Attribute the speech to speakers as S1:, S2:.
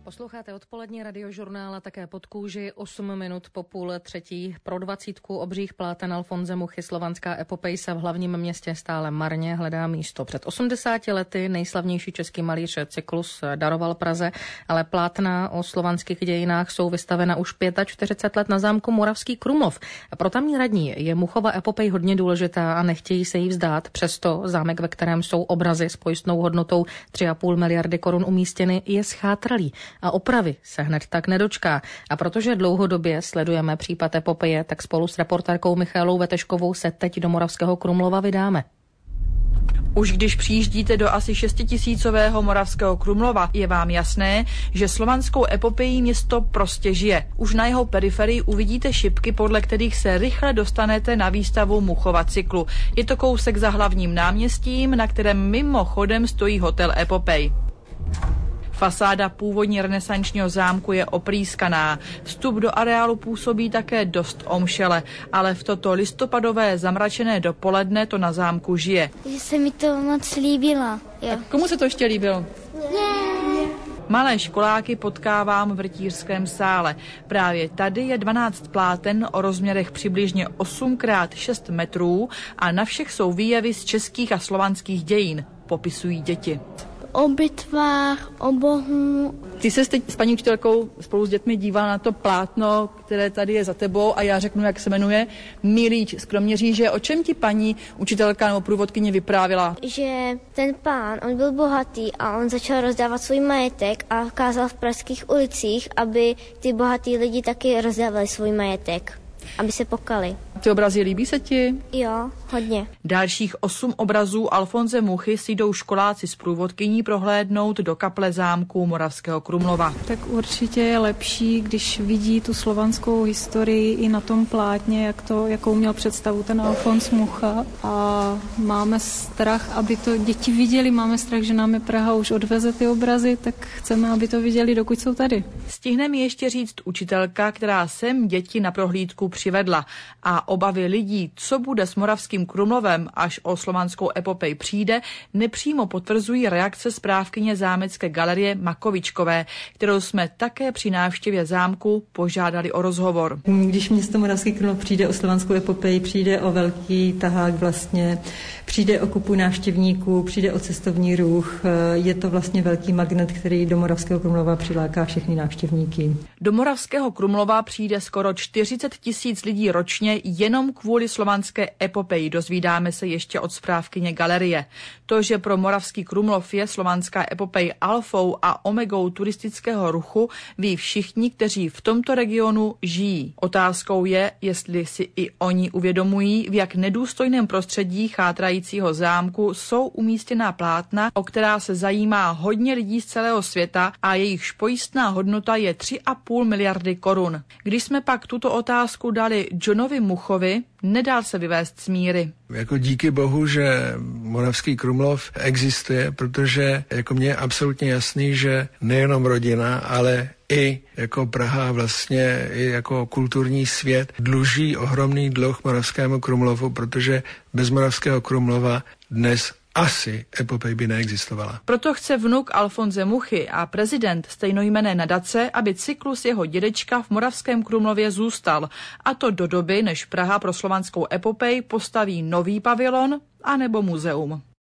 S1: Posloucháte odpolední radiožurnál a také pod kůži 8 minut po 2:30. Pro 20 obřích pláten Alfonse Muchy slovanská epopej se v hlavním městě stále marně hledá místo. Před 80 lety nejslavnější český malíř Cyklus daroval Praze, ale plátna o slovanských dějinách jsou vystavena už 45 let na zámku Moravský Krumlov. Pro tamní radní je Muchova epopej hodně důležitá a nechtějí se jí vzdát. Přesto zámek, ve kterém jsou obrazy s pojistnou hodnotou 3,5 miliardy korun umístěny, je schátralý a opravy se hned tak nedočká. A protože dlouhodobě sledujeme případ epopeje, tak spolu s reportérkou Michaelou Veteškovou se teď do Moravského Krumlova vydáme.
S2: Už když přijíždíte do asi 6tisícového Moravského Krumlova, je vám jasné, že slovanskou epopejí město prostě žije. Už na jeho periferii uvidíte šipky, podle kterých se rychle dostanete na výstavu Muchova cyklu. Je to kousek za hlavním náměstím, na kterém mimochodem stojí hotel Epopej. Fasáda původní renesančního zámku je oprýskaná. Vstup do areálu působí také dost omšele, ale v toto listopadové zamračené dopoledne to na zámku žije.
S3: Že se mi to moc líbilo.
S2: Tak komu se to ještě líbilo? Malé školáky potkávám v rytířském sále. Právě tady je 12 pláten o rozměrech přibližně 8x6 metrů a na všech jsou výjevy z českých a slovanských dějin, popisují děti.
S3: O bitvách, o bohu.
S2: Ty se teď s paní učitelkou spolu s dětmi dívala na to plátno, které tady je za tebou a já řeknu, jak se jmenuje, Milíč z Kroměříže. O čem ti paní učitelka nebo průvodkyně vyprávěla?
S3: Že ten pán, on byl bohatý a on začal rozdávat svůj majetek a kázal v pražských ulicích, aby ty bohatý lidi taky rozdávali svůj majetek, aby se pokali.
S2: Ty obrazy líbí se ti?
S3: Jo, hodně.
S2: Dalších 8 obrazů Alfonse Muchy si jdou školáci s průvodkyní prohlédnout do kaple zámku Moravského Krumlova.
S4: Tak určitě je lepší, když vidí tu slovanskou historii i na tom plátně, jakou měl představu ten Alfons Mucha. A máme strach, aby to děti viděli, máme strach, že nám je Praha už odveze ty obrazy, tak chceme, aby to viděli, dokud jsou tady.
S2: Stihne mi ještě říct učitelka, která sem děti na prohlídku přivedla. A obavy lidí, co bude s Moravským Krumlovem, až o slovanskou epopej přijde, nepřímo potvrzují reakce správkyně zámecké galerie Makovičkové, kterou jsme také při návštěvě zámku požádali o rozhovor.
S5: Když město Moravský Krumlov přijde o slovanskou epopej, přijde o velký tahák vlastně, přijde o kupu návštěvníků, přijde o cestovní ruch, je to vlastně velký magnet, který do Moravského Krumlova přiláká všechny návštěvníky.
S2: Do Moravského Krumlova přijde skoro 40 000 lidí ročně jenom kvůli slovanské epopeji, dozvídáme se ještě od správkyně galerie. To, že pro Moravský Krumlov je slovanská epopej alfou a omegou turistického ruchu, ví všichni, kteří v tomto regionu žijí. Otázkou je, jestli si i oni uvědomují, v jak nedůstojném prostředí chátrajícího zámku jsou umístěná plátna, o která se zajímá hodně lidí z celého světa a jejichž pojistná hodnota je 3,5 miliardy korun. Když jsme pak tuto otázku dali Johnovi Muchovi, nedal se vyvést z míry.
S6: Jako díky bohu, že Moravský Krumlov existuje, protože jako mně je absolutně jasný, že nejenom rodina, ale i jako Praha, vlastně i jako kulturní svět dluží ohromný dluh Moravskému Krumlovu, protože bez Moravského Krumlova dnes asi epopej by neexistovala.
S2: Proto chce vnuk Alfonse Muchy a prezident stejnojmenné nadace, aby cyklus jeho dědečka v Moravském Krumlově zůstal. A to do doby, než Praha pro slovanskou epopej postaví nový pavilon anebo muzeum.